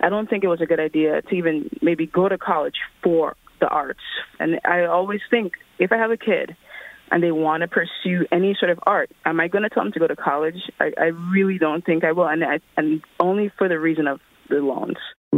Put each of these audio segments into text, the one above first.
I don't think it was a good idea to even maybe go to college for the arts. And I always think, if I have a kid and they want to pursue any sort of art, am I going to tell them to go to college? I really don't think I will, and only for the reason of the loans.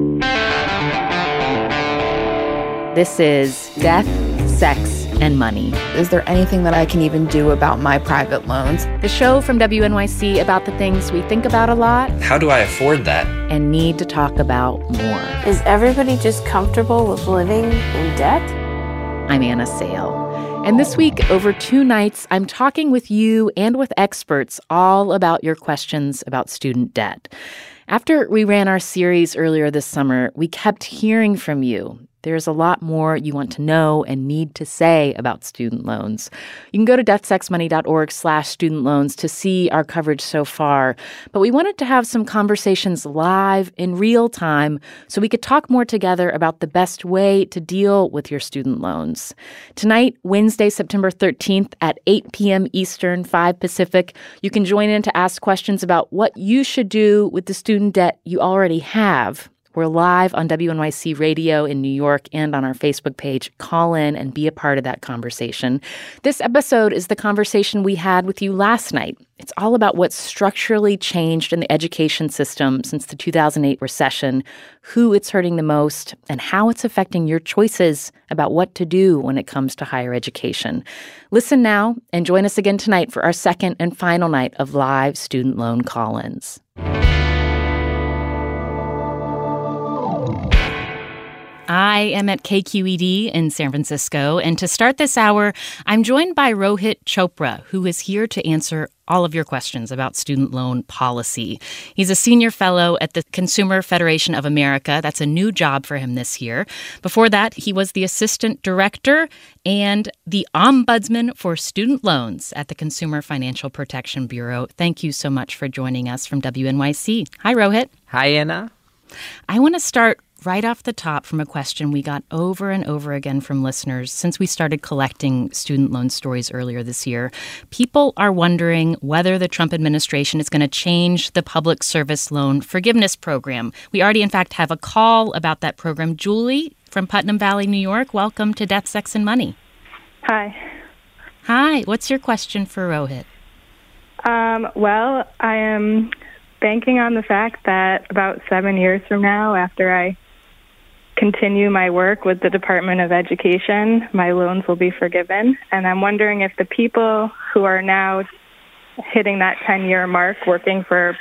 This is Death, Sex, and Money. Is there anything that I can even do about my private loans? The show from WNYC about the things we think about a lot. How do I afford that? And need to talk about more. Is everybody just comfortable with living in debt? I'm Anna Sale. And this week, over 2 nights, I'm talking with you and with experts all about your questions about student debt. After we ran our series earlier this summer, we kept hearing from you. There's a lot more you want to know and need to say about student loans. You can go to deathsexmoney.org/student loans to see our coverage so far. But we wanted to have some conversations live in real time so we could talk more together about the best way to deal with your student loans. Tonight, Wednesday, September 13th at 8 p.m. Eastern, 5 Pacific, you can join in to ask questions about what you should do with the student debt you already have. We're live on WNYC Radio in New York and on our Facebook page. Call in and be a part of that conversation. This episode is the conversation we had with you last night. It's all about what's structurally changed in the education system since the 2008 recession, who it's hurting the most, and how it's affecting your choices about what to do when it comes to higher education. Listen now and join us again tonight for our second and final night of live student loan call-ins. I am at KQED in San Francisco, and to start this hour, I'm joined by Rohit Chopra, who is here to answer all of your questions about student loan policy. He's a senior fellow at the Consumer Federation of America. That's a new job for him this year. Before that, he was the assistant director and the ombudsman for student loans at the Consumer Financial Protection Bureau. Thank you so much for joining us from WNYC. Hi, Rohit. Hi, Anna. I want to start right off the top from a question we got over and over again from listeners since we started collecting student loan stories earlier this year. People are wondering whether the Trump administration is going to change the public service loan forgiveness program. We already, in fact, have a call about that program. Julie from Putnam Valley, New York, welcome to Death, Sex, and Money. Hi. Hi. What's your question for Rohit? Well, I am banking on the fact that about 7 years from now, after I continue my work with the Department of Education, my loans will be forgiven. And I'm wondering if the people who are now hitting that 10-year mark working for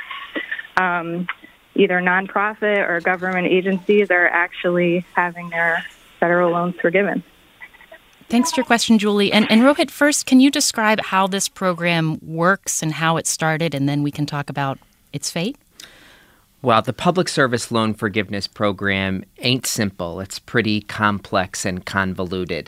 either nonprofit or government agencies are actually having their federal loans forgiven. Thanks for your question, Julie. And Rohit, first, can you describe how this program works and how it started, and then we can talk about its fate? Well, the Public Service Loan Forgiveness Program ain't simple. It's pretty complex and convoluted.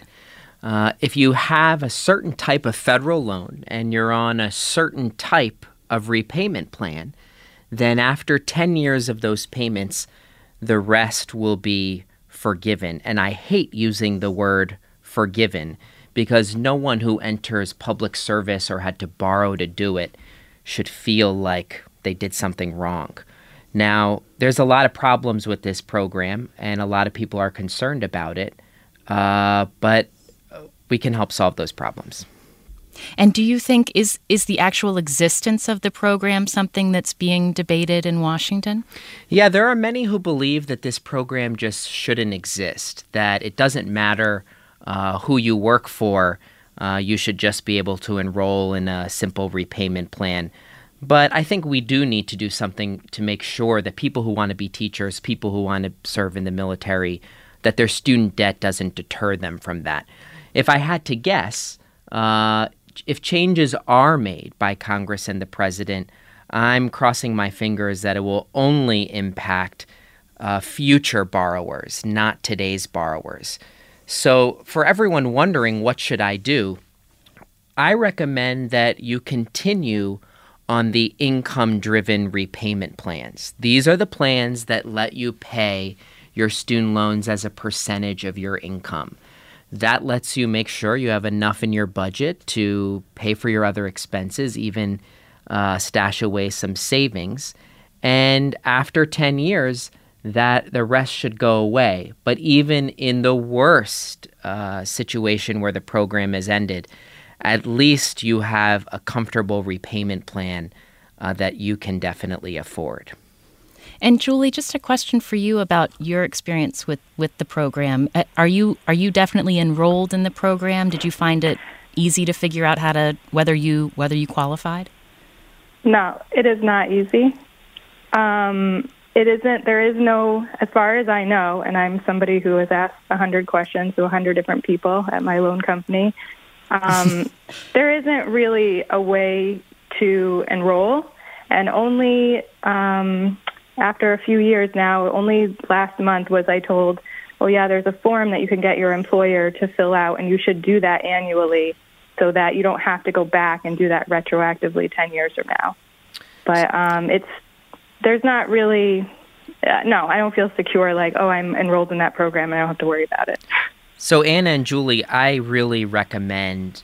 If you have a certain type of federal loan and you're on a certain type of repayment plan, then after 10 years of those payments, the rest will be forgiven. And I hate using the word forgiven because no one who enters public service or had to borrow to do it should feel like they did something wrong. Now, there's a lot of problems with this program, and a lot of people are concerned about it, but we can help solve those problems. And do you think is the actual existence of the program something that's being debated in Washington? Yeah, there are many who believe that this program just shouldn't exist, that it doesn't matter who you work for, you should just be able to enroll in a simple repayment plan. But I think we do need to do something to make sure that people who want to be teachers, people who want to serve in the military, that their student debt doesn't deter them from that. If I had to guess, if changes are made by Congress and the president, I'm crossing my fingers that it will only impact future borrowers, not today's borrowers. So for everyone wondering, what should I do? I recommend that you continue on the income-driven repayment plans. These are the plans that let you pay your student loans as a percentage of your income. That lets you make sure you have enough in your budget to pay for your other expenses, even stash away some savings. And after 10 years, that the rest should go away. But even in the worst situation where the program has ended, at least you have a comfortable repayment plan that you can definitely afford. And Julie, just a question for you about your experience with the program. Are you definitely enrolled in the program? Did you find it easy to figure out whether you qualified? No, it is not easy. It isn't. There is no, as far as I know, and I'm somebody who has asked 100 questions to 100 different people at my loan company. There isn't really a way to enroll, and only after a few years now, only last month was I told, oh yeah, there's a form that you can get your employer to fill out, and you should do that annually so that you don't have to go back and do that retroactively 10 years from now. But there's not really, no, I don't feel secure like, oh, I'm enrolled in that program and I don't have to worry about it. So Anna and Julie, I really recommend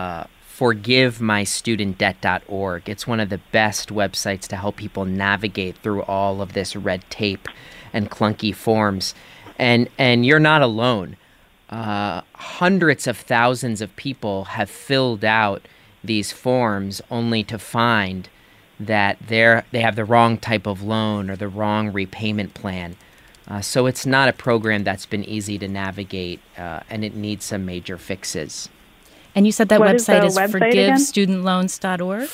ForgiveMyStudentDebt.org. It's one of the best websites to help people navigate through all of this red tape and clunky forms. And you're not alone. Hundreds of thousands of people have filled out these forms only to find that they have the wrong type of loan or the wrong repayment plan. So it's not a program that's been easy to navigate, and it needs some major fixes. And you said that website is ForgiveMyStudentDebt.org.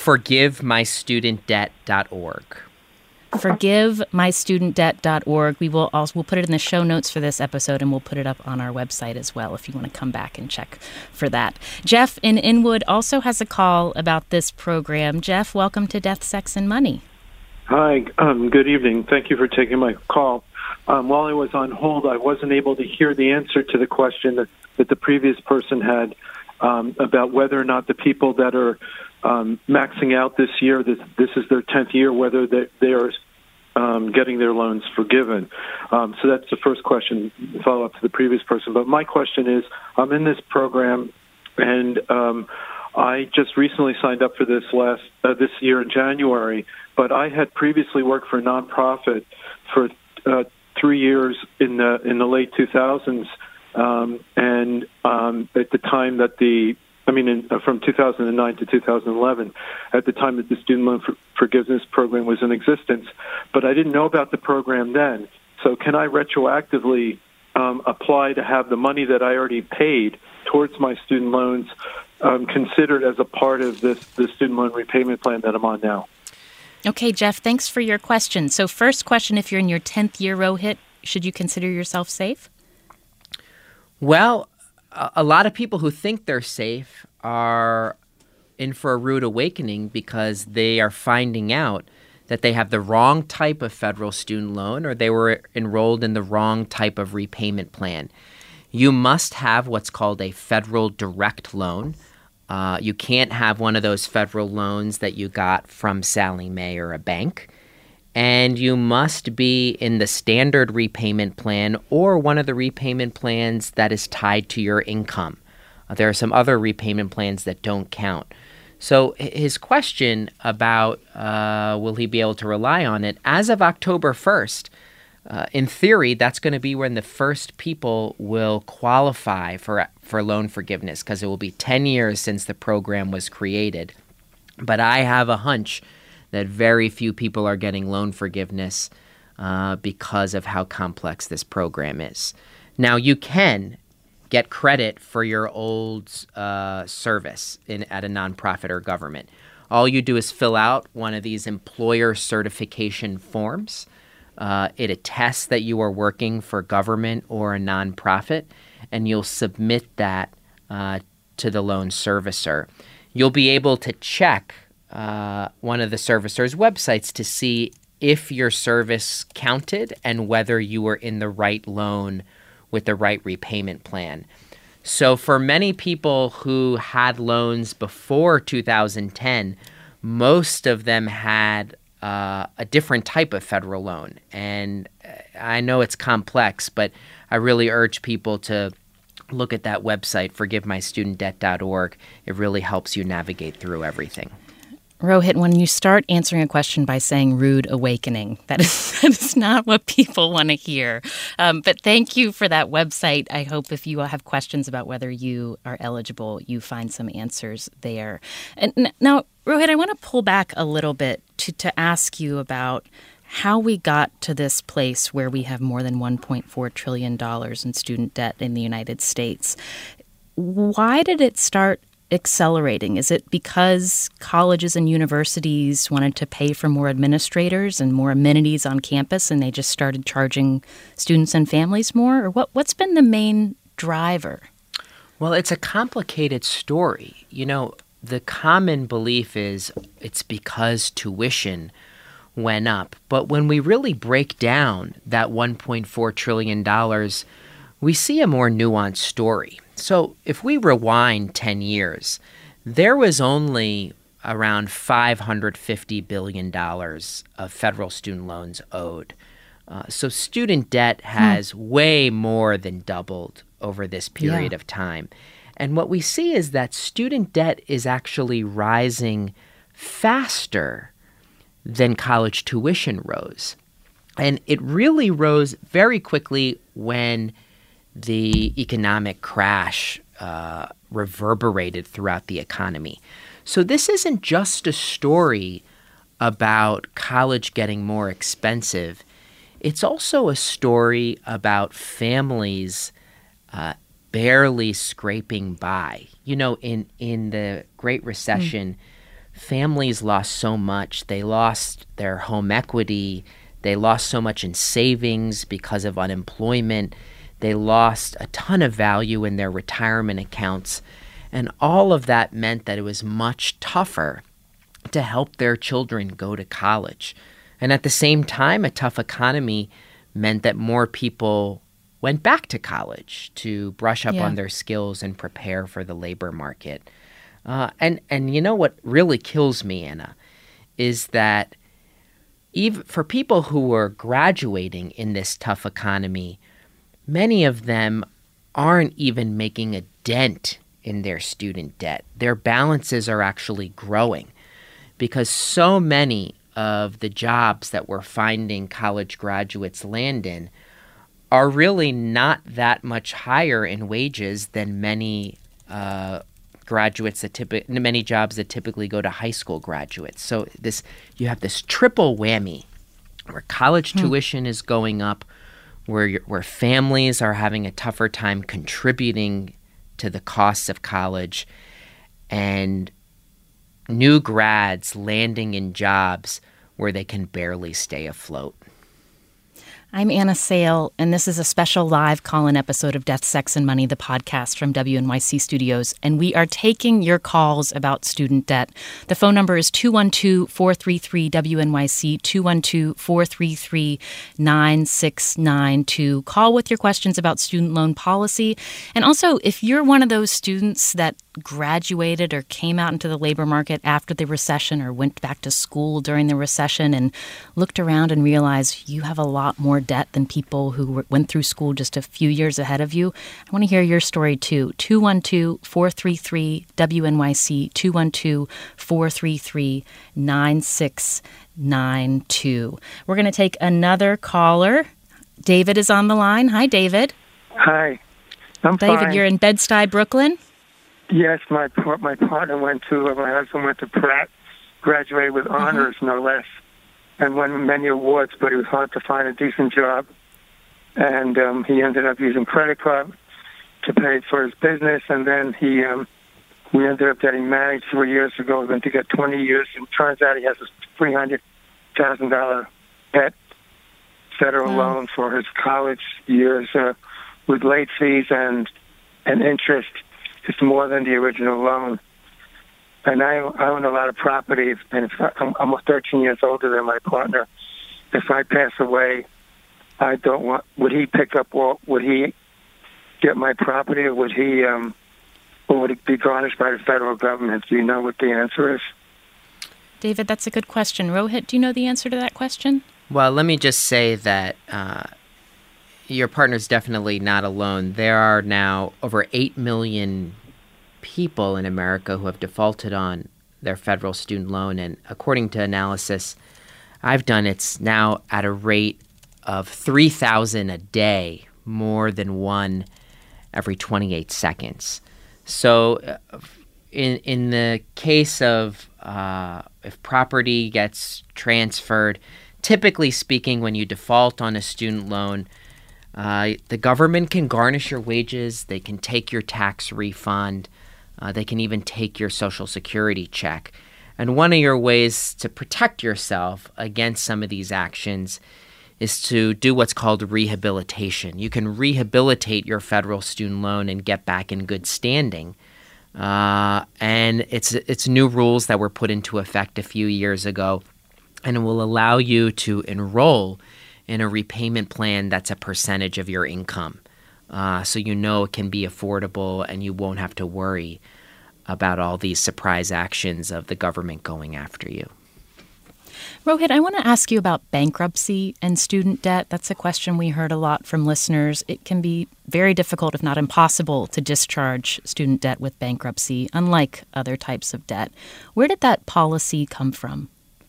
ForgiveMyStudentDebt.org. We'll put it in the show notes for this episode, and we'll put it up on our website as well if you want to come back and check for that. Jeff in Inwood also has a call about this program. Jeff, welcome to Death, Sex, and Money. Hi, good evening. Thank you for taking my call. While I was on hold, I wasn't able to hear the answer to the question that the previous person had about whether or not the people that are maxing out this year, this is their 10th year, whether they are getting their loans forgiven. So that's the first question, follow up to the previous person. But my question is, I'm in this program, and I just recently signed up for this year in January, but I had previously worked for a nonprofit for 3 years in the late 2000s, and at the time that from 2009 to 2011, at the time that the Student Loan Forgiveness Program was in existence. But I didn't know about the program then. So can I retroactively apply to have the money that I already paid towards my student loans considered as a part of the student loan repayment plan that I'm on now? Okay, Jeff, thanks for your question. So first question, if you're in your 10th year, Rohit, should you consider yourself safe? Well, a lot of people who think they're safe are in for a rude awakening because they are finding out that they have the wrong type of federal student loan or they were enrolled in the wrong type of repayment plan. You must have what's called a federal direct loan. You can't have one of those federal loans that you got from Sallie Mae or a bank. And you must be in the standard repayment plan or one of the repayment plans that is tied to your income. There are some other repayment plans that don't count. So his question about will he be able to rely on it, as of October 1st, in theory, that's going to be when the first people will qualify for loan forgiveness because it will be 10 years since the program was created. But I have a hunch that very few people are getting loan forgiveness because of how complex this program is. Now, you can get credit for your old service at a nonprofit or government. All you do is fill out one of these employer certification forms. It attests that you are working for government or a nonprofit, and you'll submit that to the loan servicer. You'll be able to check one of the servicer's websites to see if your service counted and whether you were in the right loan with the right repayment plan. So for many people who had loans before 2010, most of them had a different type of federal loan. And I know it's complex, but I really urge people to look at that website, ForgiveMyStudentDebt.org. It really helps you navigate through everything. Rohit, when you start answering a question by saying rude awakening, that is not what people want to hear. But thank you for that website. I hope if you have questions about whether you are eligible, you find some answers there. And now, Rohit, I want to pull back a little bit to ask you about how we got to this place where we have more than $1.4 trillion in student debt in the United States. Why did it start accelerating? Is it because colleges and universities wanted to pay for more administrators and more amenities on campus and they just started charging students and families more? Or what's been the main driver? Well, it's a complicated story. You know, the common belief is it's because tuition went up. But when we really break down that $1.4 trillion, we see a more nuanced story. So if we rewind 10 years, there was only around $550 billion of federal student loans owed. So student debt has way more than doubled over this period of time. And what we see is that student debt is actually rising faster than college tuition rose. And it really rose very quickly when the economic crash reverberated throughout the economy. So this isn't just a story about college getting more expensive. It's also a story about families barely scraping by. You know, in the Great Recession, families lost so much. They lost their home equity. They lost so much in savings because of unemployment. They lost a ton of value in their retirement accounts. And all of that meant that it was much tougher to help their children go to college. And at the same time, a tough economy meant that more people went back to college to brush up on their skills and prepare for the labor market. And you know what really kills me, Anna, is that even for people who were graduating in this tough economy, many of them aren't even making a dent in their student debt. Their balances are actually growing because so many of the jobs that we're finding college graduates land in are really not that much higher in wages than many graduates many jobs that typically go to high school graduates. So you have this triple whammy where college tuition is going up, where families are having a tougher time contributing to the costs of college, and new grads landing in jobs where they can barely stay afloat. I'm Anna Sale, and this is a special live call-in episode of Death, Sex, and Money, the podcast from WNYC Studios, and we are taking your calls about student debt. The phone number is 212-433-WNYC, 212-433-9692. Call with your questions about student loan policy, and also if you're one of those students that graduated or came out into the labor market after the recession or went back to school during the recession and looked around and realized you have a lot more debt than people who went through school just a few years ahead of you, I want to hear your story too. 212-433-WNYC, 212-433-9692. We're going to take another caller. David is on the line. Hi, David. Hi. I'm David, fine. You're in Bed-Stuy, Brooklyn? Yes, my partner my husband went to Pratt, graduated with honors, no less, and won many awards, but it was hard to find a decent job. And he ended up using credit card to pay for his business, and then we ended up getting married 3 years ago. We went to get 20 years, and it turns out he has a $300,000 debt, federal loan for his college years with late fees and interest. It's more than the original loan. And I own a lot of property, and I'm almost 13 years older than my partner. If I pass away, would he pick up, would he get my property, or would it be garnished by the federal government? Do you know what the answer is? David, that's a good question. Rohit, do you know the answer to that question? Well, let me just say that your partner's definitely not alone. There are now over 8 million people in America who have defaulted on their federal student loan. And according to analysis I've done, it's now at a rate of $3,000 a day, more than one every 28 seconds. So in the case of if property gets transferred, typically speaking, when you default on a student loan, the government can garnish your wages, they can take your tax refund, they can even take your Social Security check. And one of your ways to protect yourself against some of these actions is to do what's called rehabilitation. You can rehabilitate your federal student loan and get back in good standing. And it's new rules that were put into effect a few years ago, and it will allow you to enroll in a repayment plan that's a percentage of your income. So you know it can be affordable and you won't have to worry about all these surprise actions of the government going after you. Rohit, I want to ask you about bankruptcy and student debt. That's a question we heard a lot from listeners. It can be very difficult, if not impossible, to discharge student debt with bankruptcy, unlike other types of debt. Where did that policy come from?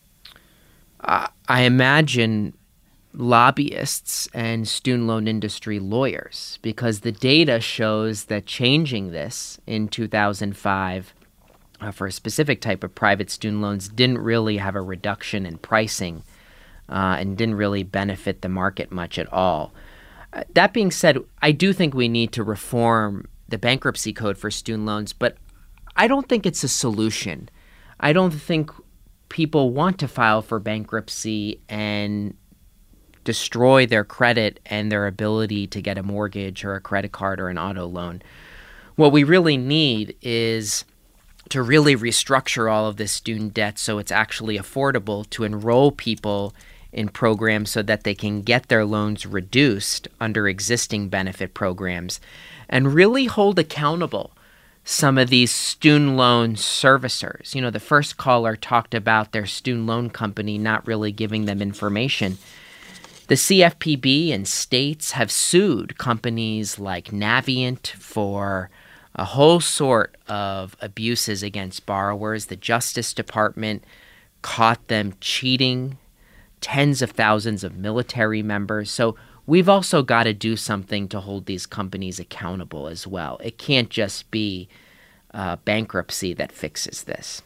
I imagine lobbyists and student loan industry lawyers, because the data shows that changing this in 2005 for a specific type of private student loans didn't really have a reduction in pricing and didn't really benefit the market much at all. That being said, I do think we need to reform the bankruptcy code for student loans, but I don't think it's a solution. I don't think people want to file for bankruptcy and destroy their credit and their ability to get a mortgage or a credit card or an auto loan. What we really need is to really restructure all of this student debt so it's actually affordable to enroll people in programs so that they can get their loans reduced under existing benefit programs, and really hold accountable some of these student loan servicers. You know, the first caller talked about their student loan company not really giving them information. The CFPB and states have sued companies like Navient for a whole sort of abuses against borrowers. The Justice Department caught them cheating tens of thousands of military members. So we've also got to do something to hold these companies accountable as well. It can't just be bankruptcy that fixes this.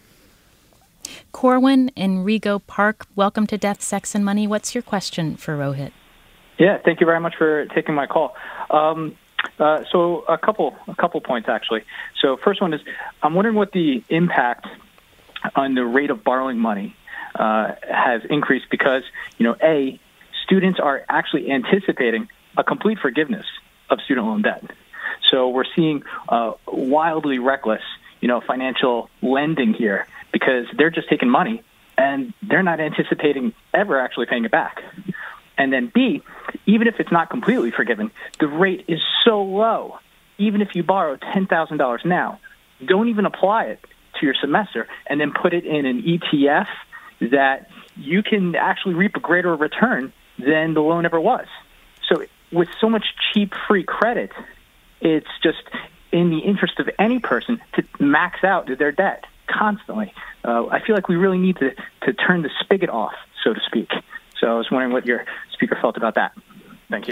Corwin in Rego Park, welcome to Death, Sex, and Money. What's your question for Rohit? Yeah, thank you very much for taking my call. So a couple points, actually. So first one is, I'm wondering what the impact on the rate of borrowing money has increased because, A, students are actually anticipating a complete forgiveness of student loan debt. So we're seeing wildly reckless, financial lending here because they're just taking money and they're not anticipating ever actually paying it back. And then B, even if it's not completely forgiven, the rate is so low. Even if you borrow $10,000 now, don't even apply it to your semester and then put it in an ETF that you can actually reap a greater return than the loan ever was. So with so much cheap free credit, it's just in the interest of any person to max out their debt constantly. I feel like we really need to turn the spigot off, so to speak. So I was wondering what your speaker felt about that. Thank you.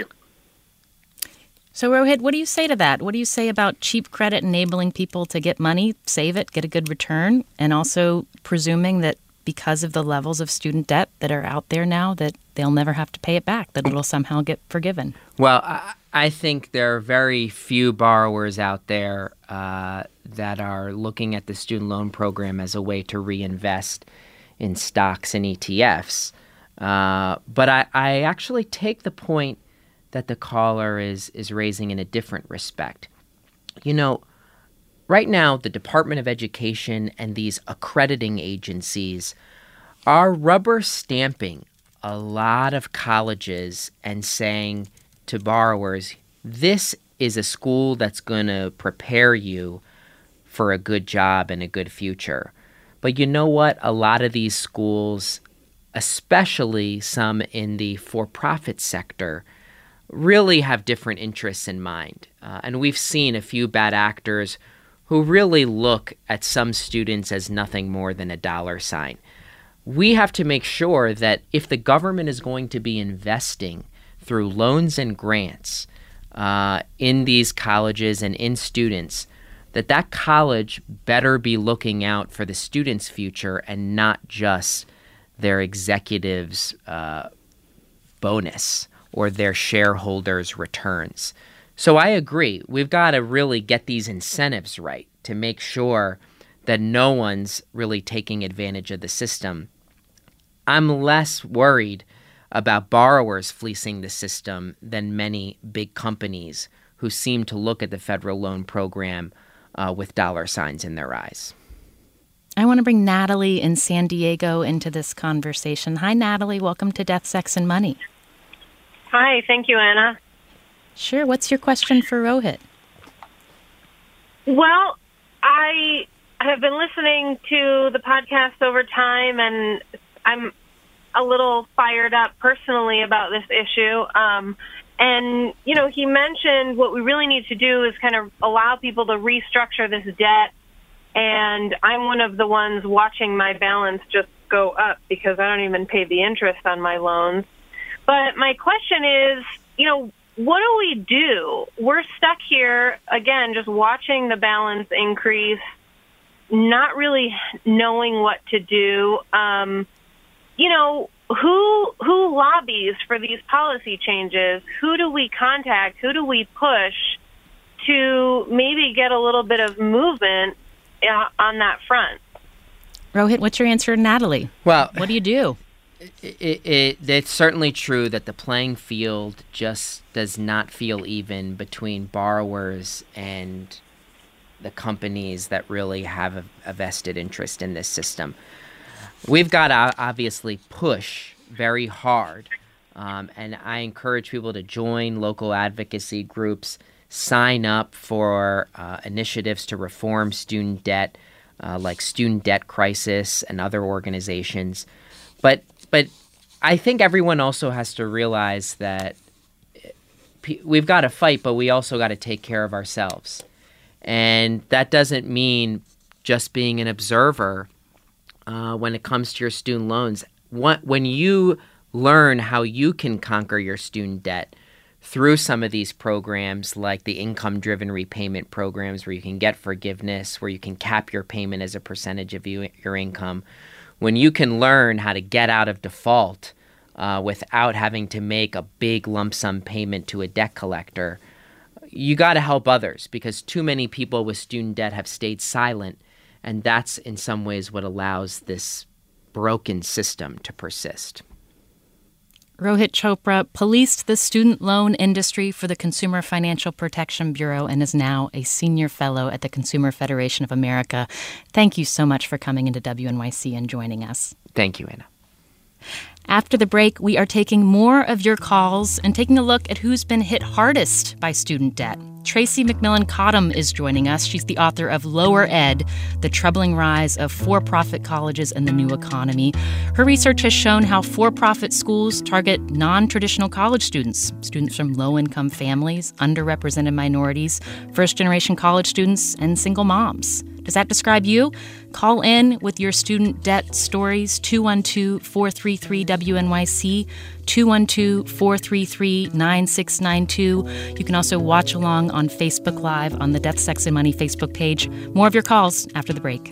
So, Rohit, what do you say to that? What do you say about cheap credit enabling people to get money, save it, get a good return, and also presuming that because of the levels of student debt that are out there now, that they'll never have to pay it back, that it'll somehow get forgiven? Well, I think there are very few borrowers out there that are looking at the student loan program as a way to reinvest in stocks and ETFs. But I actually take the point that the caller is raising in a different respect. Right now, the Department of Education and these accrediting agencies are rubber stamping a lot of colleges and saying to borrowers, this is a school that's going to prepare you for a good job and a good future. But you know what? A lot of these schools, especially some in the for-profit sector, really have different interests in mind. And we've seen a few bad actors who really look at some students as nothing more than a dollar sign. We have to make sure that if the government is going to be investing through loans and grants in these colleges and in students, that college better be looking out for the students' future and not just their executives' bonus or their shareholders' returns. So I agree. We've got to really get these incentives right to make sure that no one's really taking advantage of the system. I'm less worried about borrowers fleecing the system than many big companies who seem to look at the federal loan program with dollar signs in their eyes. I want to bring Natalie in San Diego into this conversation. Hi, Natalie. Welcome to Death, Sex, and Money. Hi. Thank you, Anna. Sure. What's your question for Rohit? Well, I have been listening to the podcast over time, and I'm a little fired up personally about this issue. And, you know, he mentioned what we really need to do is kind of allow people to restructure this debt. And I'm one of the ones watching my balance just go up because I don't even pay the interest on my loans. But my question is, you know, what do we do? We're stuck here, again, just watching the balance increase, not really knowing what to do. You know, who lobbies for these policy changes? Who do we contact? Who do we push to maybe get a little bit of movement on that front? Rohit, what's your answer to Natalie? Well, what do you do? It's certainly true that the playing field just does not feel even between borrowers and the companies that really have a vested interest in this system. We've got to obviously push very hard, and I encourage people to join local advocacy groups, sign up for initiatives to reform student debt, like Student Debt Crisis and other organizations. But I think everyone also has to realize that we've got to fight, but we also got to take care of ourselves. And that doesn't mean just being an observer when it comes to your student loans. When you learn how you can conquer your student debt through some of these programs like the income-driven repayment programs where you can get forgiveness, where you can cap your payment as a percentage of your income, when you can learn how to get out of default without having to make a big lump sum payment to a debt collector, you got to help others because too many people with student debt have stayed silent, and that's in some ways what allows this broken system to persist. Rohit Chopra policed the student loan industry for the Consumer Financial Protection Bureau and is now a senior fellow at the Consumer Federation of America. Thank you so much for coming into WNYC and joining us. Thank you, Anna. After the break, we are taking more of your calls and taking a look at who's been hit hardest by student debt. Tracy McMillan Cottom is joining us. She's the author of Lower Ed, The Troubling Rise of For-Profit Colleges and the New Economy. Her research has shown how for-profit schools target non-traditional college students from low-income families, underrepresented minorities, first-generation college students, and single moms. Does that describe you? Call in with your student debt stories, 212-433-WNYC, 212-433-9692. You can also watch along on Facebook Live on the Death, Sex, and Money Facebook page. More of your calls after the break.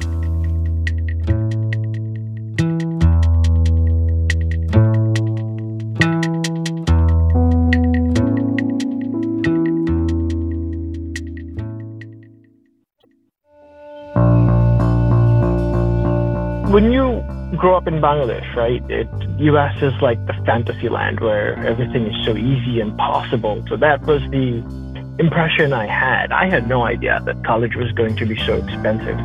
When you grow up in Bangladesh, right, U.S. is like the fantasy land where everything is so easy and possible. So that was the impression I had. I had no idea that college was going to be so expensive.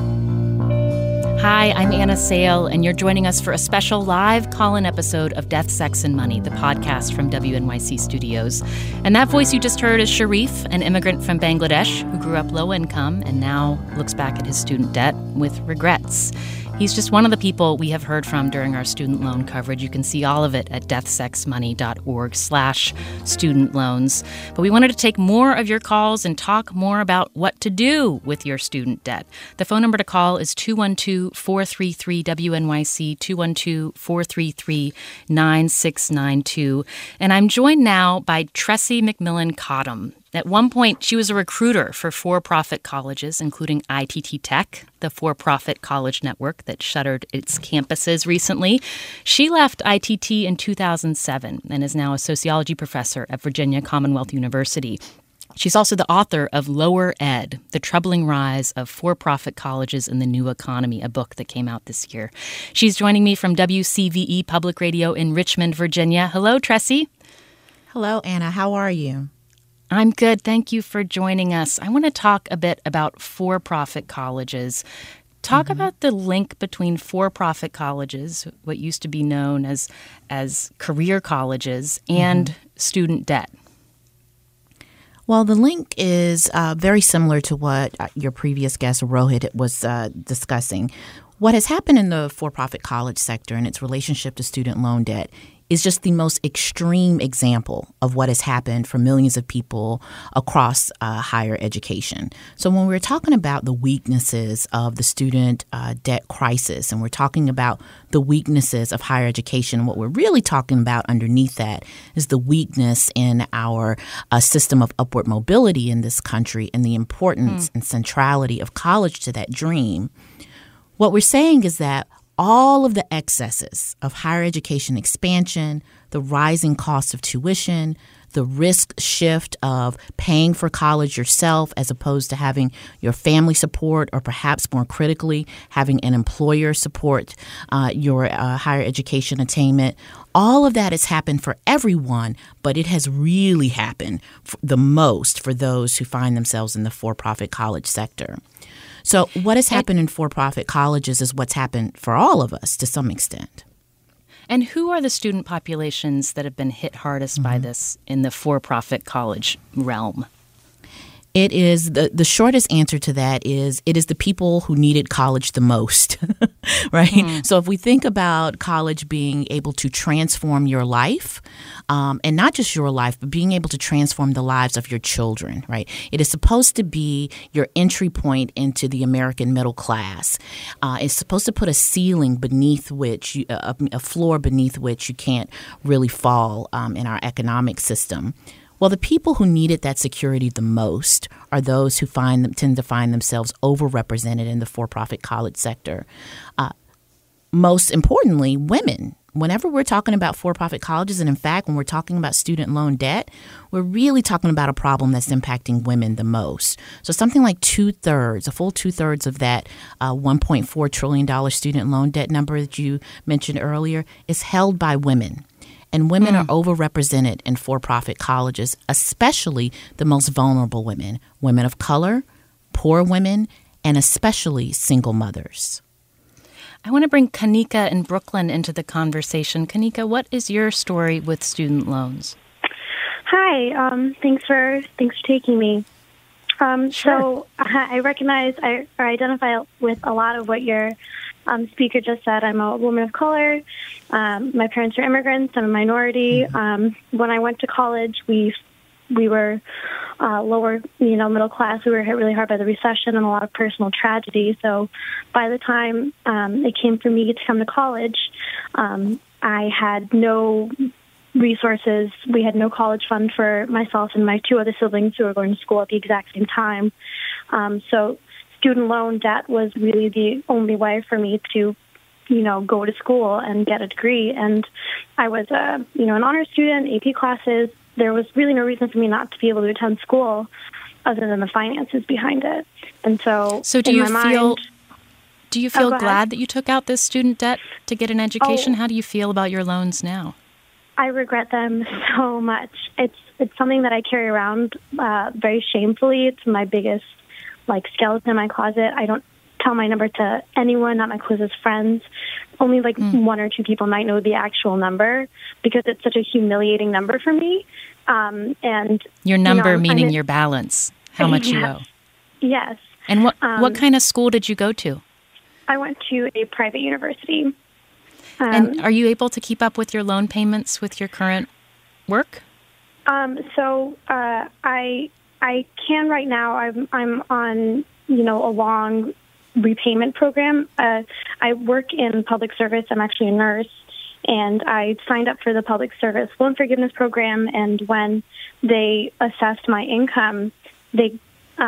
Hi, I'm Anna Sale, and you're joining us for a special live call-in episode of Death, Sex, and Money, the podcast from WNYC Studios. And that voice you just heard is Sharif, an immigrant from Bangladesh who grew up low income and now looks back at his student debt with regrets. He's just one of the people we have heard from during our student loan coverage. You can see all of it at deathsexmoney.org/student loans. But we wanted to take more of your calls and talk more about what to do with your student debt. The phone number to call is 212-433-WNYC, 212-433-9692. And I'm joined now by Tressie McMillan Cottom. At one point, she was a recruiter for for-profit colleges, including ITT Tech, the for-profit college network that shuttered its campuses recently. She left ITT in 2007 and is now a sociology professor at Virginia Commonwealth University. She's also the author of Lower Ed, The Troubling Rise of For-Profit Colleges in the New Economy, a book that came out this year. She's joining me from WCVE Public Radio in Richmond, Virginia. Hello, Tressie. Hello, Anna. How are you? I'm good. Thank you for joining us. I want to talk a bit about for-profit colleges. Talk about the link between for-profit colleges, what used to be known as career colleges, and student debt. Well, the link is very similar to what your previous guest, Rohit, was discussing. What has happened in the for-profit college sector and its relationship to student loan debt is just the most extreme example of what has happened for millions of people across higher education. So when we're talking about the weaknesses of the student debt crisis, and we're talking about the weaknesses of higher education, what we're really talking about underneath that is the weakness in our system of upward mobility in this country and the importance and centrality of college to that dream. What we're saying is that all of the excesses of higher education expansion, the rising cost of tuition, the risk shift of paying for college yourself as opposed to having your family support, or perhaps more critically, having an employer support your higher education attainment. All of that has happened for everyone, but it has really happened the most for those who find themselves in the for-profit college sector. So what has happened in for-profit colleges is what's happened for all of us to some extent. And who are the student populations that have been hit hardest by this in the for-profit college realm? It is the shortest answer to that is it is the people who needed college the most, right? So if we think about college being able to transform your life, and not just your life, but being able to transform the lives of your children, right? It is supposed to be your entry point into the American middle class. It's supposed to put a ceiling beneath which, a floor beneath which you can't really fall in our economic system. Well, the people who needed that security the most are those who tend to find themselves overrepresented in the for-profit college sector. Most importantly, women. Whenever we're talking about for-profit colleges, and in fact, when we're talking about student loan debt, we're really talking about a problem that's impacting women the most. So something like a full two-thirds of that $1.4 trillion student loan debt number that you mentioned earlier is held by women. And women are overrepresented in for-profit colleges, especially the most vulnerable women, women of color, poor women, and especially single mothers. I want to bring Kanika in Brooklyn into the conversation. Kanika, what is your story with student loans? Hi, thanks for taking me. Sure. So I recognize or identify with a lot of what your speaker just said. I'm a woman of color. My parents are immigrants. I'm a minority. When I went to college, we were lower, middle class. We were hit really hard by the recession and a lot of personal tragedy. So by the time it came for me to come to college, I had no resources. We had no college fund for myself and my two other siblings who were going to school at the exact same time. So student loan debt was really the only way for me to, go to school and get a degree. And I was, an honors student, AP classes. There was really no reason for me not to be able to attend school other than the finances behind it. And so do you feel glad that you took out this student debt to get an education? How do you feel about your loans now? I regret them so much. It's something that I carry around very shamefully. It's my biggest skeleton in my closet. I don't tell my number to anyone, not my closest friends. Only one or two people might know the actual number because it's such a humiliating number for me. And your number meaning your balance, how much you owe. Yes. And what kind of school did you go to? I went to a private university. And are you able to keep up with your loan payments with your current work? I can right now. I'm on, a long repayment program. I work in public service. I'm actually a nurse, and I signed up for the public service loan forgiveness program. And when they assessed my income, the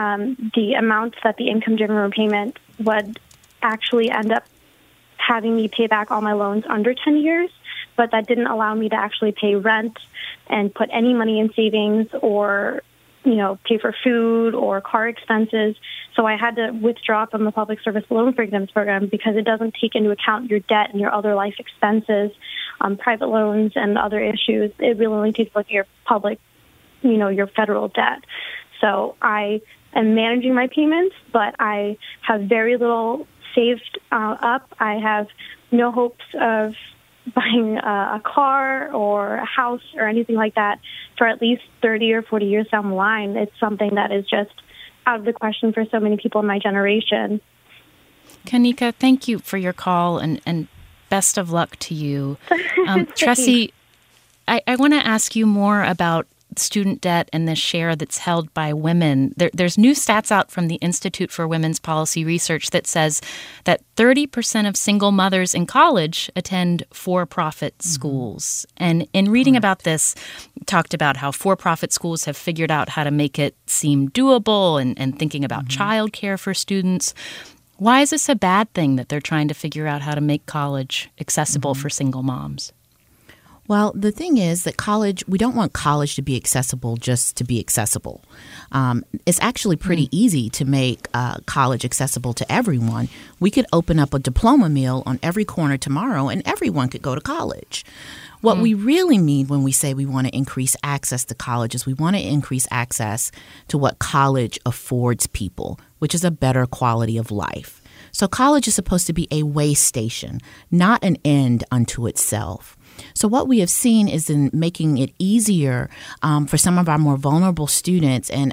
amount that the income-driven repayment would actually end up having me pay back all my loans under 10 years, but that didn't allow me to actually pay rent and put any money in savings or, pay for food or car expenses. So I had to withdraw from the public service loan forgiveness program because it doesn't take into account your debt and your other life expenses, private loans and other issues. It really only takes a look at your public, your federal debt. So I am managing my payments, but I have very little saved up. I have no hopes of buying a car or a house or anything like that for at least 30 or 40 years down the line. It's something that is just out of the question for so many people in my generation. Kanika, thank you for your call and best of luck to you. Tressie, I want to ask you more about student debt and the share that's held by women. There's new stats out from the Institute for Women's Policy Research that says that 30% of single mothers in college attend for-profit schools. And in reading about this, talked about how for-profit schools have figured out how to make it seem doable and thinking about childcare for students. Why is this a bad thing that they're trying to figure out how to make college accessible for single moms? Well, the thing is that we don't want college to be accessible just to be accessible. It's actually pretty easy to make college accessible to everyone. We could open up a diploma mill on every corner tomorrow and everyone could go to college. What we really mean when we say we want to increase access to college is we want to increase access to what college affords people, which is a better quality of life. So college is supposed to be a way station, not an end unto itself. So what we have seen is in making it easier for some of our more vulnerable students, and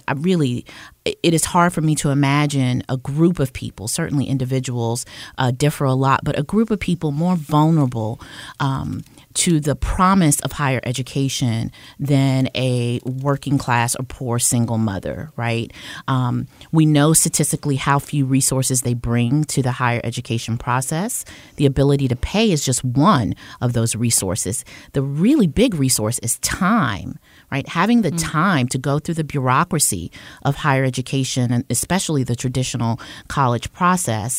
it is hard for me to imagine a group of people, certainly individuals differ a lot, but a group of people more vulnerable to the promise of higher education than a working class or poor single mother, right? We know statistically how few resources they bring to the higher education process. The ability to pay is just one of those resources. The really big resource is time, right? Having the time to go through the bureaucracy of higher education, and especially the traditional college process.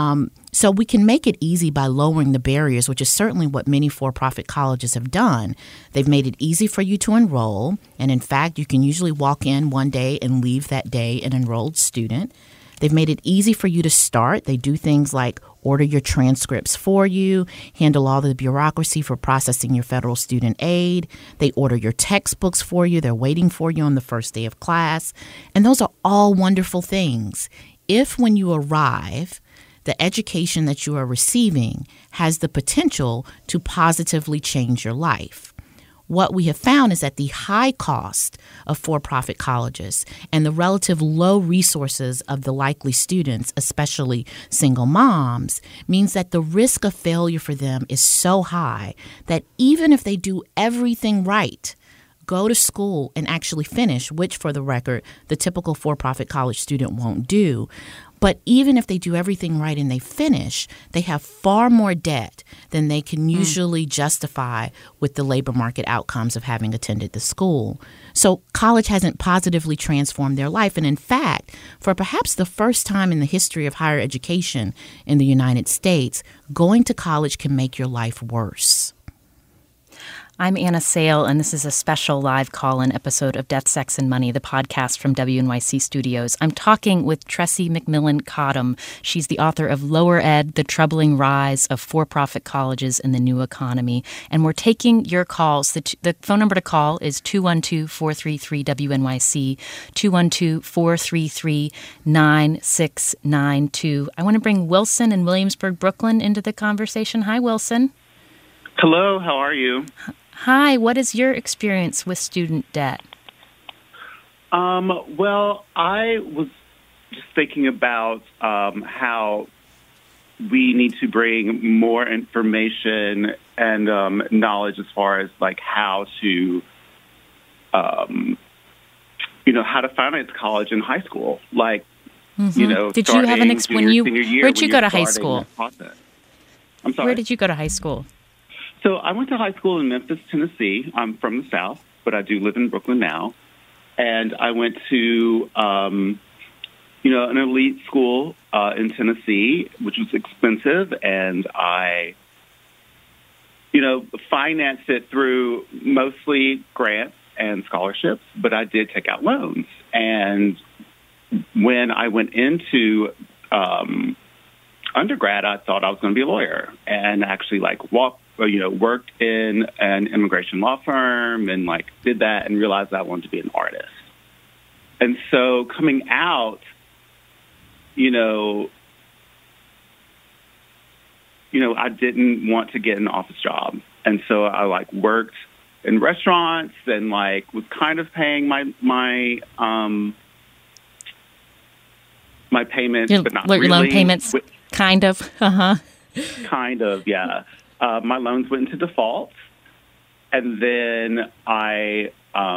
So we can make it easy by lowering the barriers, which is certainly what many for-profit colleges have done. They've made it easy for you to enroll. And in fact, you can usually walk in one day and leave that day an enrolled student. They've made it easy for you to start. They do things like order your transcripts for you, handle all the bureaucracy for processing your federal student aid. They order your textbooks for you. They're waiting for you on the first day of class. And those are all wonderful things. If when you arrive, the education that you are receiving has the potential to positively change your life. What we have found is that the high cost of for-profit colleges and the relative low resources of the likely students, especially single moms, means that the risk of failure for them is so high that even if they do everything right, go to school and actually finish, which for the record, the typical for-profit college student won't do. But even if they do everything right and they finish, they have far more debt than they can usually justify with the labor market outcomes of having attended the school. So college hasn't positively transformed their life. And in fact, for perhaps the first time in the history of higher education in the United States, going to college can make your life worse. I'm Anna Sale, and this is a special live call-in episode of Death, Sex, and Money, the podcast from WNYC Studios. I'm talking with Tressie McMillan Cottom. She's the author of Lower Ed, The Troubling Rise of For-Profit Colleges in the New Economy. And we're taking your calls. The phone number to call is 212-433-WNYC, 212-433-9692. I want to bring Wilson in Williamsburg, Brooklyn into the conversation. Hi, Wilson. Hello, how are you? Hi, what is your experience with student debt? Well, I was just thinking about how we need to bring more information and knowledge as far as like how to, how to finance college in high school. Like, did you have an where'd you go to high school? I'm sorry. Where did you go to high school? So I went to high school in Memphis, Tennessee. I'm from the South, but I do live in Brooklyn now. And I went to, an elite school in Tennessee, which was expensive. And I, financed it through mostly grants and scholarships, but I did take out loans. And when I went into undergrad, I thought I was going to be a lawyer, and actually worked in an immigration law firm and did that and realized I wanted to be an artist. And so coming out, I didn't want to get an office job. And so I worked in restaurants and was kind of paying my payments, but not really. Your loan payments, kind of. Kind of, yeah. My loans went into default, and then I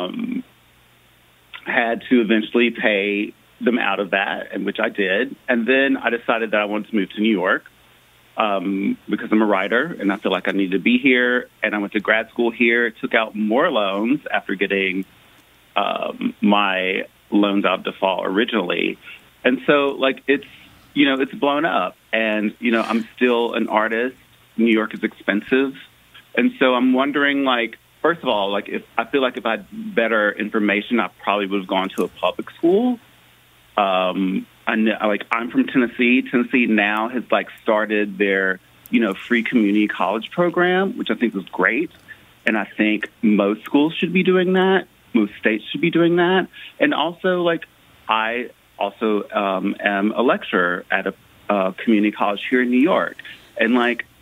had to eventually pay them out of that, and which I did. And then I decided that I wanted to move to New York because I'm a writer, and I feel like I needed to be here. And I went to grad school here, took out more loans after getting my loans out of default originally. And so, it's blown up. And, I'm still an artist. New York is expensive. And so I'm wondering, first of all, if I feel like if I had better information, I probably would have gone to a public school. I'm from Tennessee. Tennessee now has, started their, free community college program, which I think is great. And I think most schools should be doing that. Most states should be doing that. And also, I also am a lecturer at a community college here in New York. And,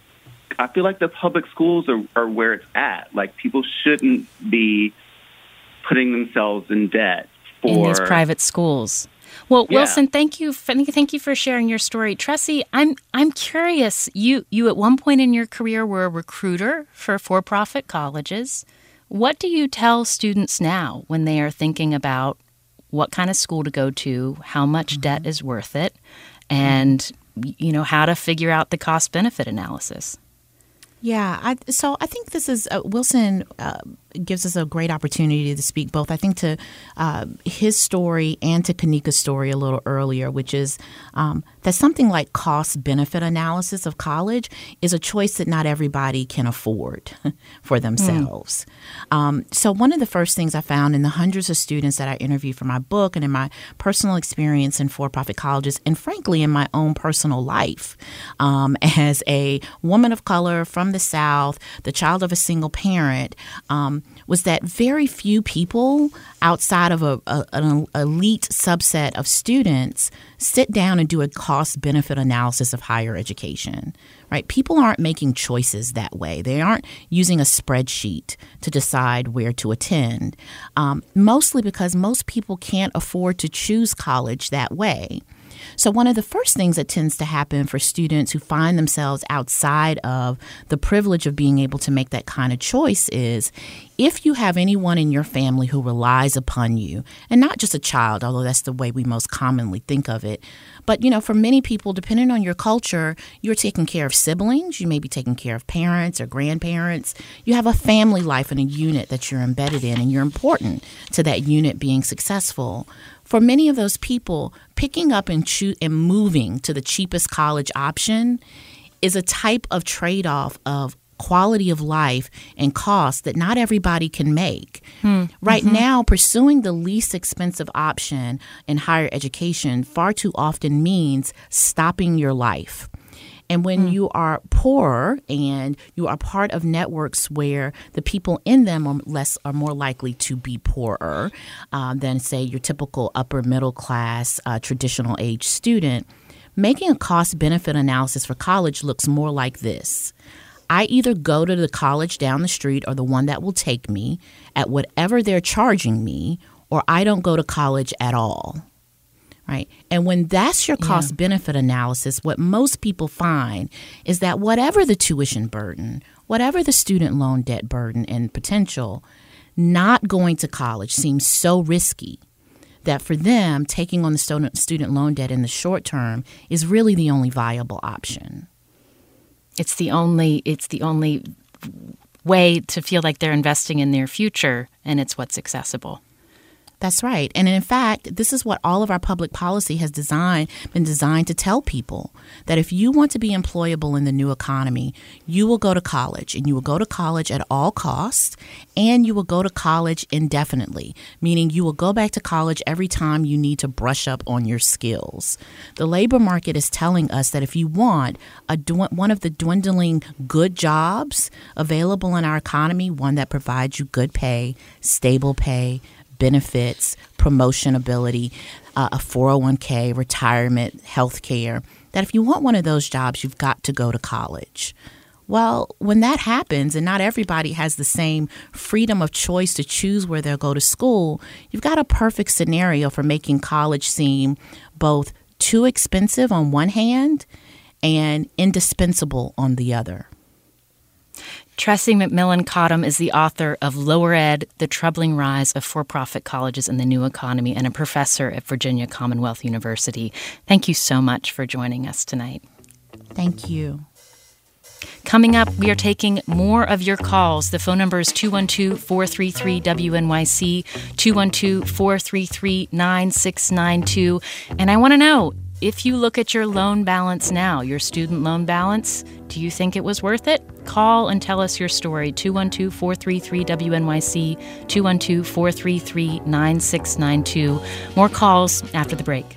I feel like the public schools are where it's at. People shouldn't be putting themselves in debt for in these private schools. Well, yeah. Wilson, thank you for sharing your story. Tressie, I'm curious. You at one point in your career were a recruiter for for-profit colleges. What do you tell students now when they are thinking about what kind of school to go to, how much debt is worth it, and how to figure out the cost-benefit analysis? Yeah, so I think this is Wilson gives us a great opportunity to speak both, I think, to his story and to Kanika's story a little earlier, which is that something like cost-benefit analysis of college is a choice that not everybody can afford for themselves. So one of the first things I found in the hundreds of students that I interviewed for my book and in my personal experience in for-profit colleges, and frankly in my own personal life as a woman of color from the South, the child of a single parent, was that very few people outside of an elite subset of students sit down and do a cost-benefit analysis of higher education, right? People aren't making choices that way. They aren't using a spreadsheet to decide where to attend, mostly because most people can't afford to choose college that way. So one of the first things that tends to happen for students who find themselves outside of the privilege of being able to make that kind of choice is if you have anyone in your family who relies upon you, and not just a child, although that's the way we most commonly think of it, but, for many people, depending on your culture, you're taking care of siblings, you may be taking care of parents or grandparents. You have a family life and a unit that you're embedded in, and you're important to that unit being successful. For many of those people, picking up and moving to the cheapest college option is a type of trade-off of quality of life and cost that not everybody can make. Right now, pursuing the least expensive option in higher education far too often means stopping your life. And when you are poor and you are part of networks where the people in them are more likely to be poorer than, say, your typical upper middle class traditional age student, making a cost-benefit analysis for college looks more like this. I either go to the college down the street or the one that will take me at whatever they're charging me, or I don't go to college at all. Right. And when that's your cost benefit analysis, what most people find is that whatever the tuition burden, whatever the student loan debt burden and potential, not going to college seems so risky that for them, taking on the student loan debt in the short term is really the only viable option. It's the only way to feel like they're investing in their future, and it's what's accessible. That's right. And in fact, this is what all of our public policy has been designed to tell people, that if you want to be employable in the new economy, you will go to college, and you will go to college at all costs, and you will go to college indefinitely, meaning you will go back to college every time you need to brush up on your skills. The labor market is telling us that if you want one of the dwindling good jobs available in our economy, one that provides you good pay, stable pay, benefits, promotion ability, a 401k, retirement, health care, that if you want one of those jobs, you've got to go to college. Well, when that happens, and not everybody has the same freedom of choice to choose where they'll go to school, you've got a perfect scenario for making college seem both too expensive on one hand and indispensable on the other. Tressie McMillan Cottom is the author of Lower Ed, The Troubling Rise of For-Profit Colleges in the New Economy, and a professor at Virginia Commonwealth University. Thank you so much for joining us tonight. Thank you. Coming up, we are taking more of your calls. The phone number is 212-433-WNYC, 212-433-9692. And I want to know, if you look at your loan balance now, your student loan balance, do you think it was worth it? Call and tell us your story, 212-433-WNYC, 212-433-9692. More calls after the break.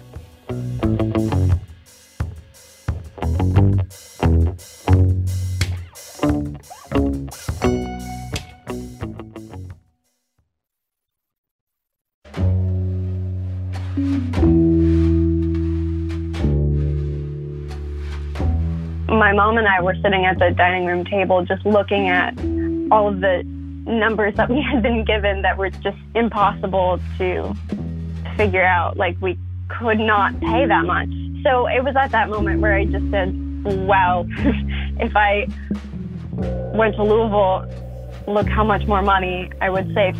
My mom and I were sitting at the dining room table just looking at all of the numbers that we had been given that were just impossible to figure out. Like, we could not pay that much. So it was at that moment where I just said, wow, if I went to Louisville, look how much more money I would save.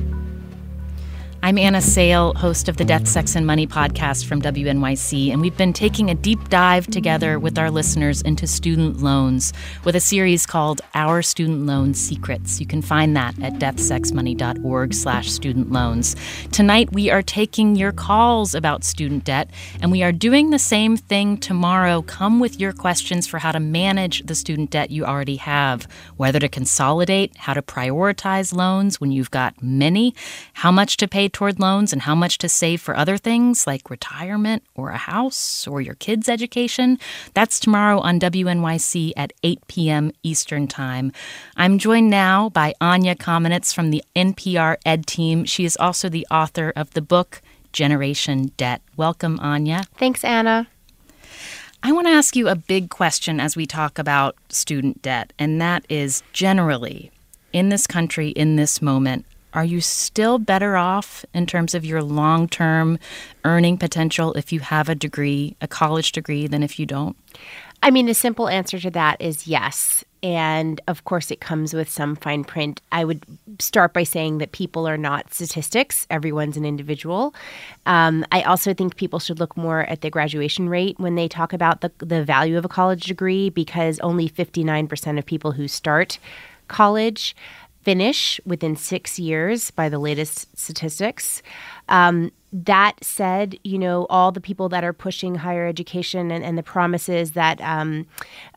I'm Anna Sale, host of the Death, Sex, and Money podcast from WNYC, and we've been taking a deep dive together with our listeners into student loans with a series called Our Student Loan Secrets. You can find that at deathsexmoney.org/student loans. Tonight, we are taking your calls about student debt, and we are doing the same thing tomorrow. Come with your questions for how to manage the student debt you already have, whether to consolidate, how to prioritize loans when you've got many, how much to pay toward loans and how much to save for other things like retirement or a house or your kids' education. That's tomorrow on WNYC at 8 p.m. Eastern Time. I'm joined now by Anya Kamenetz from the NPR Ed team. She is also the author of the book Generation Debt. Welcome, Anya. Thanks, Anna. I want to ask you a big question as we talk about student debt, and that is generally, in this country, in this moment, are you still better off in terms of your long-term earning potential if you have a degree, a college degree, than if you don't? I mean, the simple answer to that is yes. And of course, it comes with some fine print. I would start by saying that people are not statistics. Everyone's an individual. I also think people should look more at the graduation rate when they talk about the value of a college degree, because only 59% of people who start college finish within 6 years by the latest statistics. That said, you know, all the people that are pushing higher education and the promises that, Dr.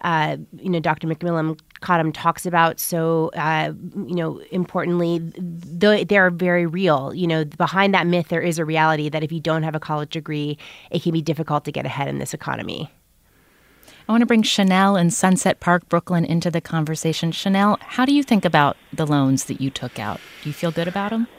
McMillan Cottom talks about so, importantly, they're very real. You know, behind that myth, there is a reality that if you don't have a college degree, it can be difficult to get ahead in this economy. I want to bring Chanel in Sunset Park, Brooklyn, into the conversation. Chanel, how do you think about the loans that you took out? Do you feel good about them?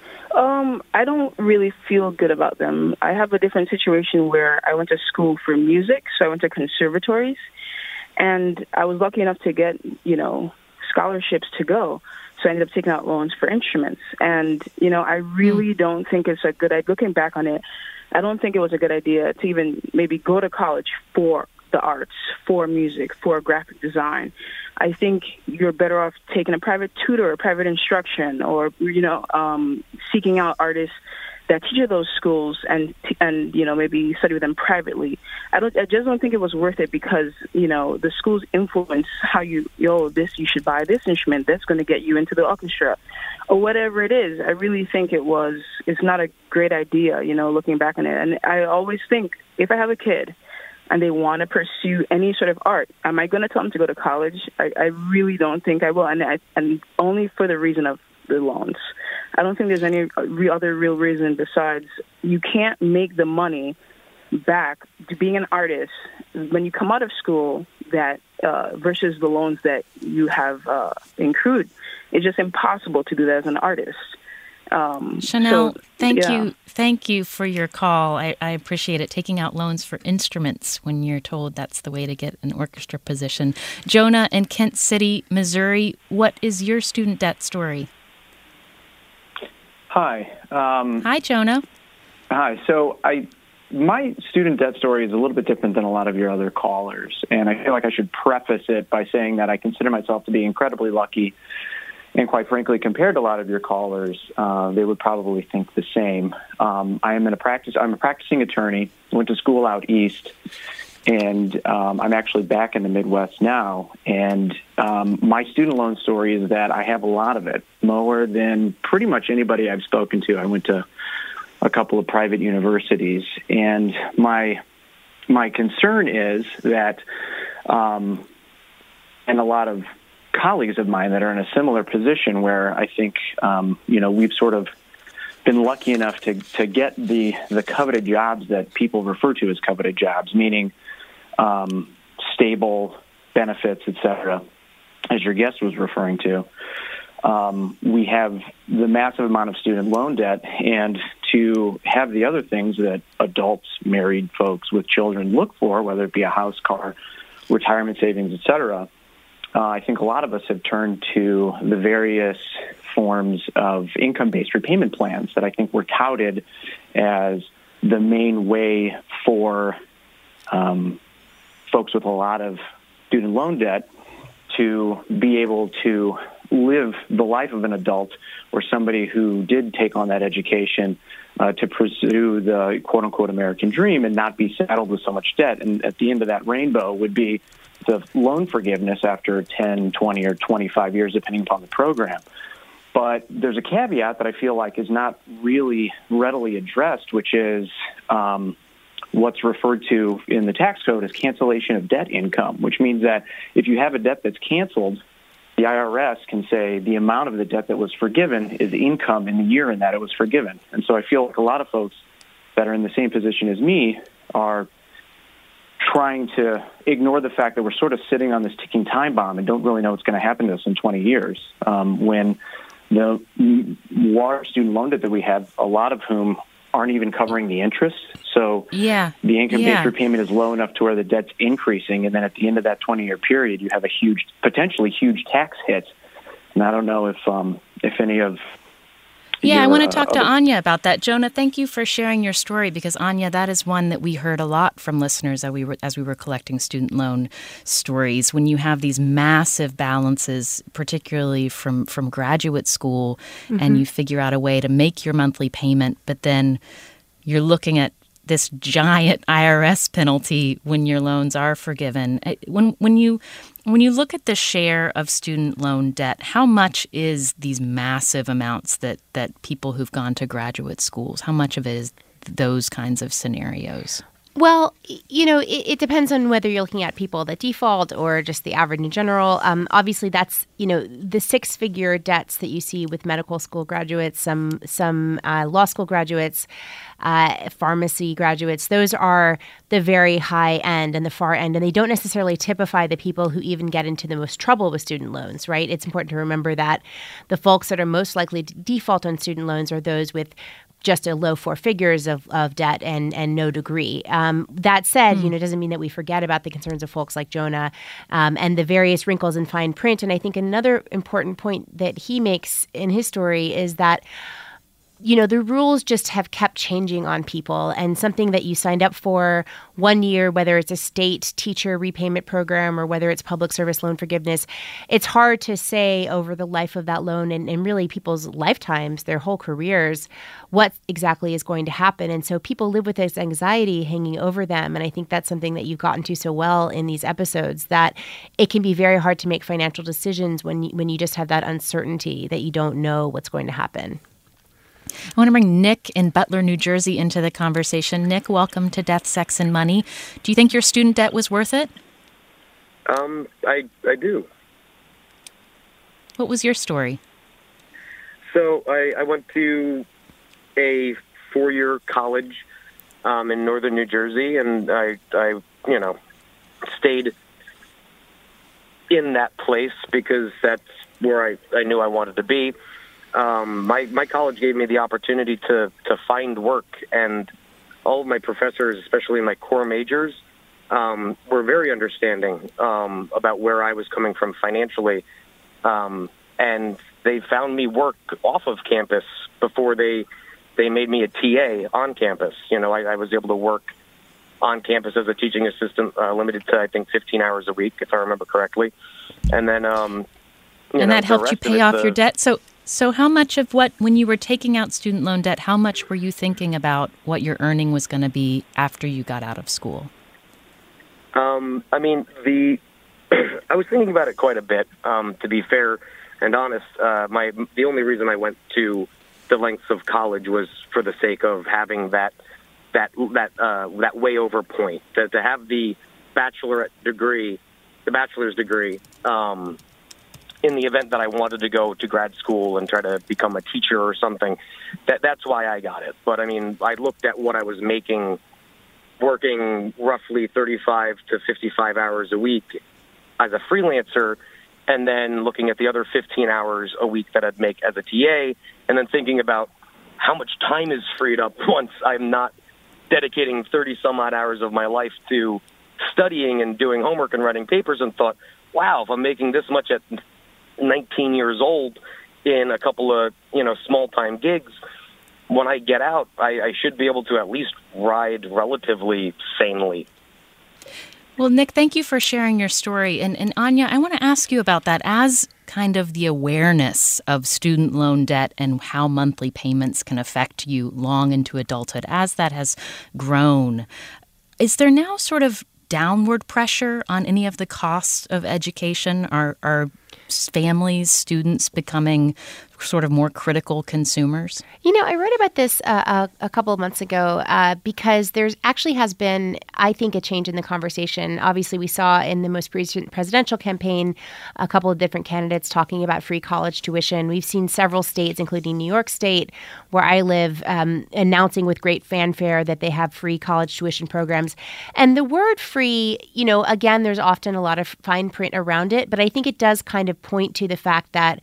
I don't really feel good about them. I have a different situation where I went to school for music, so I went to conservatories, and I was lucky enough to get, scholarships to go. So I ended up taking out loans for instruments. And, I really don't think it's a good idea. Looking back on it, I don't think it was a good idea to even maybe go to college for the arts, for music, for graphic design. I think you're better off taking a private tutor or private instruction, or seeking out artists that teach at those schools and maybe study with them privately. I just don't think it was worth it because the schools influence how you should buy this instrument that's going to get you into the orchestra or whatever it is. I really think it's not a great idea, looking back on it. And I always think if I have a kid and they want to pursue any sort of art, am I going to tell them to go to college? I really don't think I will, and only for the reason of the loans. I don't think there's any other real reason besides you can't make the money back to being an artist when you come out of school that versus the loans that you have accrued. It's just impossible to do that as an artist. Chanel, thank you for your call. I appreciate it. Taking out loans for instruments when you're told that's the way to get an orchestra position. Jonah in Kent City, Missouri, what is your student debt story? Hi. Hi, Jonah. Hi. So my student debt story is a little bit different than a lot of your other callers, and I feel like I should preface it by saying that I consider myself to be incredibly lucky. And quite frankly, compared to a lot of your callers, they would probably think the same. I'm a practicing attorney. Went to school out east, and I'm actually back in the Midwest now. And my student loan story is that I have a lot of it, more than pretty much anybody I've spoken to. I went to a couple of private universities, and my concern is that, and a lot of colleagues of mine that are in a similar position where I think, we've sort of been lucky enough to get the coveted jobs that people refer to as coveted jobs, meaning stable benefits, et cetera, as your guest was referring to. We have the massive amount of student loan debt, and to have the other things that adults, married folks with children look for, whether it be a house, car, retirement savings, et cetera, I think a lot of us have turned to the various forms of income-based repayment plans that I think were touted as the main way for folks with a lot of student loan debt to be able to live the life of an adult or somebody who did take on that education to pursue the quote-unquote American dream and not be saddled with so much debt. And at the end of that rainbow would be the loan forgiveness after 10, 20, or 25 years, depending upon the program. But there's a caveat that I feel like is not really readily addressed, which is what's referred to in the tax code as cancellation of debt income, which means that if you have a debt that's canceled, the IRS can say the amount of the debt that was forgiven is income in the year in that it was forgiven. And so I feel like a lot of folks that are in the same position as me are trying to ignore the fact that we're sort of sitting on this ticking time bomb and don't really know what's going to happen to us in 20 years when the large student loan debt that we have, a lot of whom aren't even covering the interest. So the income-based repayment is low enough to where the debt's increasing, and then at the end of that 20-year period, you have a potentially huge tax hit. And I don't know if any of I want to talk to Anya about that. Jonah, thank you for sharing your story, because Anya, that is one that we heard a lot from listeners as we were collecting student loan stories. When you have these massive balances, particularly from graduate school, and you figure out a way to make your monthly payment, but then you're looking at this giant IRS penalty when your loans are forgiven. When you look at the share of student loan debt, how much is these massive amounts that people who've gone to graduate schools, how much of it is those kinds of scenarios? Well, it depends on whether you're looking at people that default or just the average in general. Obviously, that's, the six-figure debts that you see with medical school graduates, some law school graduates, pharmacy graduates. Those are the very high end and the far end, and they don't necessarily typify the people who even get into the most trouble with student loans, right? It's important to remember that the folks that are most likely to default on student loans are those with just a low four figures of debt and no degree. That said, it doesn't mean that we forget about the concerns of folks like Jonah and the various wrinkles in fine print. And I think another important point that he makes in his story is that the rules just have kept changing on people, and something that you signed up for one year, whether it's a state teacher repayment program or whether it's public service loan forgiveness, it's hard to say over the life of that loan and really people's lifetimes, their whole careers, what exactly is going to happen. And so people live with this anxiety hanging over them. And I think that's something that you've gotten to so well in these episodes, that it can be very hard to make financial decisions when you just have that uncertainty that you don't know what's going to happen. I want to bring Nick in Butler, New Jersey into the conversation. Nick, welcome to Death, Sex, and Money. Do you think your student debt was worth it? I do. What was your story? So I went to a 4-year college in northern New Jersey, and I stayed in that place because that's where I knew I wanted to be. My college gave me the opportunity to find work, and all of my professors, especially in my core majors, were very understanding about where I was coming from financially, and they found me work off of campus before they made me a TA on campus. I was able to work on campus as a teaching assistant, limited to, I think, 15 hours a week, if I remember correctly. And then, that helped you pay off your debt? So how much of when you were taking out student loan debt, how much were you thinking about what your earning was going to be after you got out of school? I was thinking about it quite a bit, to be fair and honest. The only reason I went to the lengths of college was for the sake of having that way over point, to have the bachelor's degree, in the event that I wanted to go to grad school and try to become a teacher or something. That's why I got it. But I looked at what I was making working roughly 35 to 55 hours a week as a freelancer, and then looking at the other 15 hours a week that I'd make as a TA, and then thinking about how much time is freed up once I'm not dedicating 30-some-odd hours of my life to studying and doing homework and writing papers, and thought, wow, if I'm making this much at 19 years old in a couple of, small-time gigs, when I get out, I should be able to at least ride relatively sanely. Well, Nick, thank you for sharing your story. And Anya, I want to ask you about that. As kind of the awareness of student loan debt and how monthly payments can affect you long into adulthood, as that has grown, is there now sort of downward pressure on any of the costs of education? Are families, students becoming sort of more critical consumers? I wrote about this a couple of months ago because there's actually has been, I think, a change in the conversation. Obviously, we saw in the most recent presidential campaign a couple of different candidates talking about free college tuition. We've seen several states, including New York State, where I live, announcing with great fanfare that they have free college tuition programs. And the word free, again, there's often a lot of fine print around it, but I think it does kind of point to the fact that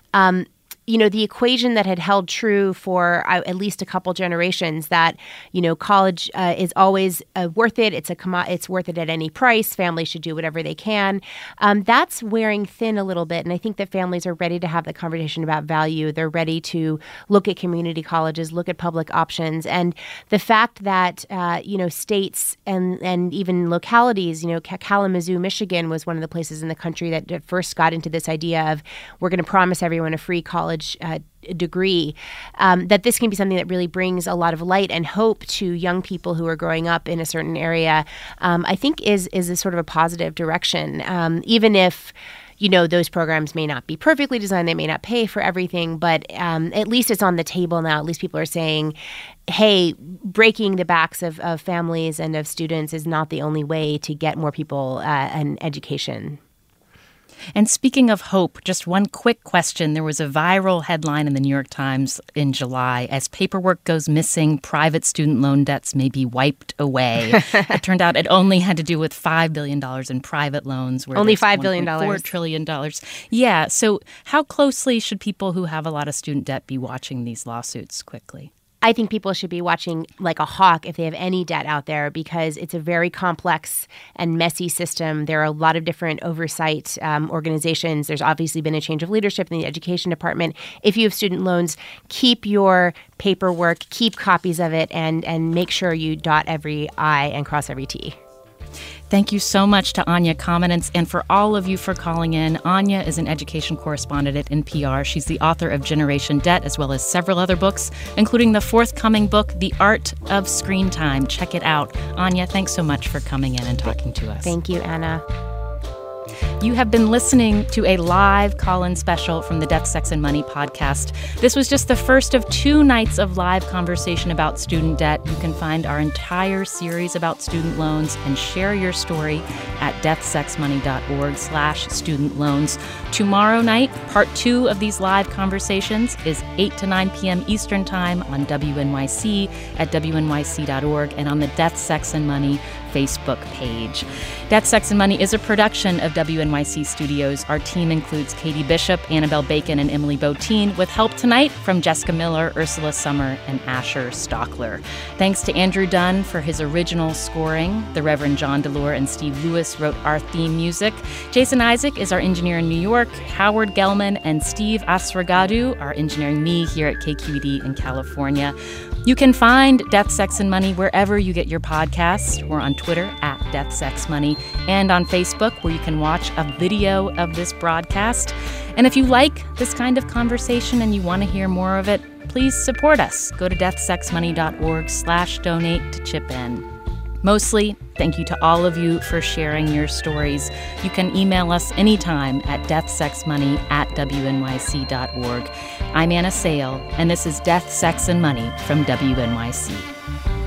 the equation that had held true for at least a couple generations, that, college is always worth it. It's worth it at any price. Families should do whatever they can. That's wearing thin a little bit. And I think that families are ready to have the conversation about value. They're ready to look at community colleges, look at public options. And the fact that, states and even localities, Kalamazoo, Michigan was one of the places in the country that first got into this idea of, we're going to promise everyone a free college degree, that this can be something that really brings a lot of light and hope to young people who are growing up in a certain area, I think is a sort of a positive direction, even if those programs may not be perfectly designed, they may not pay for everything, but at least it's on the table now. At least people are saying, hey, breaking the backs of families and of students is not the only way to get more people an education. And speaking of hope, just one quick question. There was a viral headline in the New York Times in July: as paperwork goes missing, private student loan debts may be wiped away. It turned out it only had to do with $5 billion in private loans. Only $5 billion. $4 trillion. Yeah. So how closely should people who have a lot of student debt be watching these lawsuits quickly? I think people should be watching like a hawk if they have any debt out there, because it's a very complex and messy system. There are a lot of different oversight organizations. There's obviously been a change of leadership in the education department. If you have student loans, keep your paperwork, keep copies of it, and make sure you dot every I and cross every T. Thank you so much to Anya Kamenetz, and for all of you for calling in. Anya is an education correspondent at NPR. She's the author of Generation Debt, as well as several other books, including the forthcoming book, The Art of Screen Time. Check it out. Anya, thanks so much for coming in and talking to us. Thank you, Anna. You have been listening to a live call-in special from the Death, Sex, and Money podcast. This was just the first of 2 nights of live conversation about student debt. You can find our entire series about student loans and share your story at deathsexmoney.org/student loans. Tomorrow night, part 2 of these live conversations is 8 to 9 p.m. Eastern Time on WNYC at WNYC.org and on the Death, Sex, and Money Facebook page. Death, Sex, and Money is a production of WNYC Studios. Our team includes Katie Bishop, Annabelle Bacon, and Emily Botein, with help tonight from Jessica Miller, Ursula Summer, and Asher Stockler. Thanks to Andrew Dunn for his original scoring. The Reverend John DeLore and Steve Lewis wrote our theme music. Jason Isaac is our engineer in New York. Howard Gelman and Steve Asragadu are engineering me here at KQED in California. You can find Death, Sex, and Money wherever you get your podcasts. We're on Twitter at Death, Sex, Money, and on Facebook, where you can watch a video of this broadcast. And if you like this kind of conversation and you want to hear more of it, please support us. Go to deathsexmoney.org/donate to chip in. Mostly, thank you to all of you for sharing your stories. You can email us anytime at deathsexmoney@wnyc.org. I'm Anna Sale, and this is Death, Sex, and Money from WNYC.